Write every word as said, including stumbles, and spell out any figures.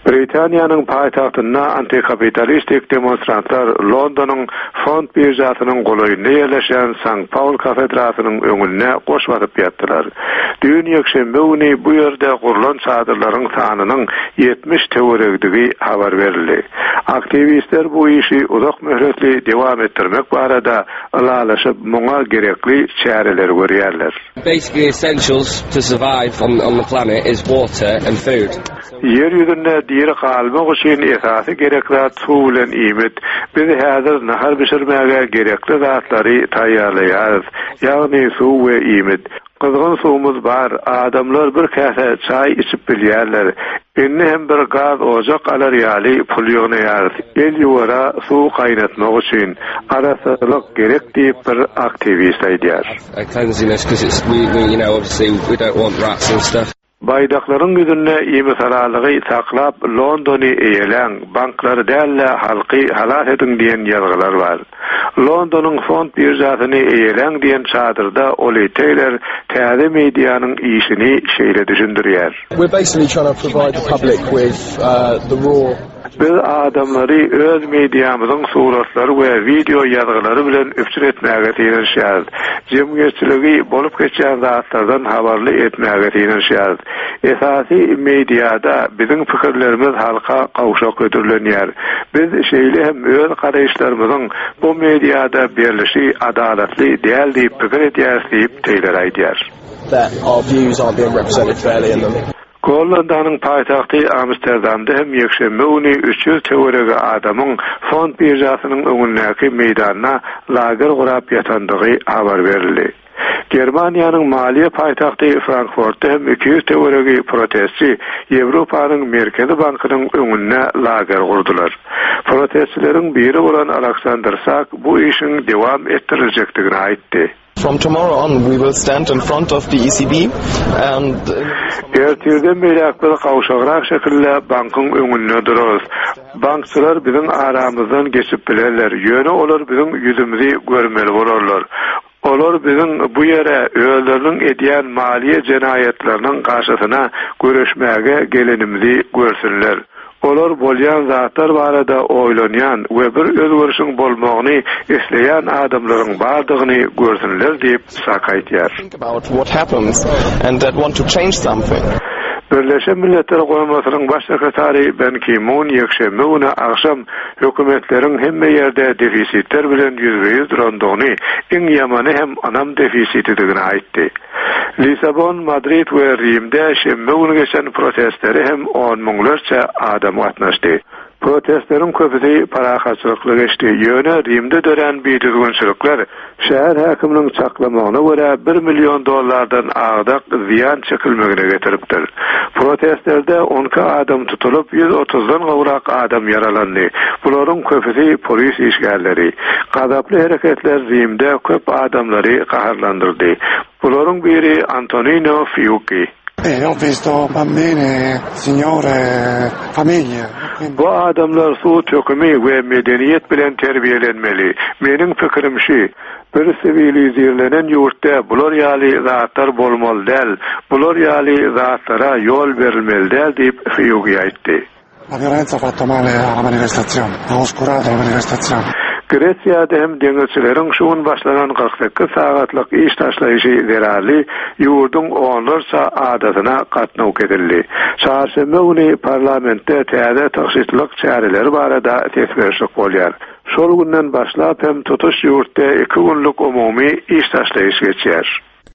Britaniýanyň paýtagtynda antikapitalistik demonstrantlar Londonyň Fond birjasynyň golaýynda ýerleşen Sankt Paul kafedrasynyň öňüne goş batyp ýatdylar. Dün ýekşembe güni bu ýerde gurulan çadyrlaryň sanynyň ýetmiş töweregdigi habar berildi. Aktivistler bu işi uzak möhretli dewam etdirmek barada alalaşyp muňa gerekli çäreler görýärler. Basically essentials to survive on, on the planet is water and food. Yer ýüzünde diri galmak üçin esasy gerekler suw bilen iýmit. Biz häzir nahar bişirmäge gerekli zatlary taýýarlaýarys. Ýagny suw we iýmit. Kızgın suwumuz bar, adamlar bir käse çay içip bilýärler. Indi hem bir gaz ocak alar ýaly pul ýognaýar. El ýuwara suw gaýnatmak üçin arasylyk gerek diýip bir aktivist aýdýar. Cleanliness, because it's we, we, you know, obviously we don't want rats and stuff. Baydaklaryň gözünde iými saralygy saklap Londony eýelen banklary dälle halky halat edin diýen ýazgylar bar. Londonyň Fond birjasyny eýelen diýen çadyrda Oli Taylor täze mediýanyň işini şeýle düşündirýär. We're basically trying to provide the public with uh, the raw. Biz adamlary öz mediýamyzyň suratlary we video ýazgylary bilen öpçür etmäge tirişýär. Jemgyýetçiligi bolup geçýän zatlardan habarly etmäge tirişýär. Esasy mediýada biziň pikirlerimiz halka gawşak götürilenýär. Biz şeýle hem öz garaýşlarymyzyň bu mediýada berlişi adalatly däl diýip pikir edýäris diýip Taylor aýdýar. That our views aren't being represented fairly in them. Hollandanyň paýtagty Amsterdamda hem ýekşembe güni üç ýüz töwerege adamyň Fond birjasynyň öňündäki meýdanyna lager gurap ýatandygy habar berildi. Germaniýanyň maliýe paýtagty Frankfurtda hem iki ýüz töweregi protestçi Ýewropanyň Merkezi bankynyň öňüne lager gurdular. Protestçileriň biri bolan Alexander Sak bu işin dewam etdirilejekdigini aýtdy. From tomorrow on, we will stand in front of the E C B and ertirden meýrakly gawşagyrak şekilde bankyň öňünde durarys. Bankçylar biziň aramyzdan geçip bilerler. Ýöne olar biziň ýüzümizi görmeli bolarlar. Olar biziň bu ýere öýleriniň edýän maliýe jenaýetleriniň garşysyna göreşmäge gelenimizi görsünler. Olar bolýan zatlar barada oýlanýan we bir özgörüşiň bolmagyny isleýän adamlaryň bardygyny görsünler diýip sakaýtýar. Think about what happens and that want to change something. Birleşen Milletler Goýmasynyň baş sekretary Ban Ki-moon ýekşembe güni akşam hökümetleriň hemme ýerde defisitler bilen ýüzbeýüz durandygyny, iň ýamany hem anam defisitidigini aýtdy. Lisabon, Madrid we Rimde şembe güni geçen protestleri hem on miňlerçe adam gatnaşdy. Protestlerin köpüsi parahaçylykly geçdi. Ýöne Rimde dören biýdüzgünçilikler şäher häkiminiň çaklamagyna görä bir million dollardan agdak ziýan çekilmegine getiripdir. Protestlerde on iki adam tutulyp ýüz otuzdan gowrak adam yaralandy. Bularyň köpüsi polis işgärleri. Gadaply hereketler Rimde köp adamlary gaharlandyrdy. Bularyň biri Antonino Fiucchi. Eh, ho visto bambine, signore, famiglie. Bu adamlar suw tökümi we medeniýet bilen terbiýelenmeli. Meniň pikirim şu, bir sivilizirlenen ýurtda bular ýaly zatlar bolmaly däl, bular ýaly zatlara ýol berilmeli däl diýip Fiucchi aýtdy. La violenza ha fatto male alla manifestazione, ha oscurato la manifestazione. Gretsiýada hem deňizçileriň şuun başlanan kırk sekiz sagatlyk iş taşlaýyşy zerarly ýurdun onlarça adatyna gatnaw edildi. Çarşembe güni parlamentde täze taşytlyk çäreleri barada tesbirşik bolýar. Şol günden başlap hem tutuş ýurtda iki günlük umumy iş taşlaýyş geçýär.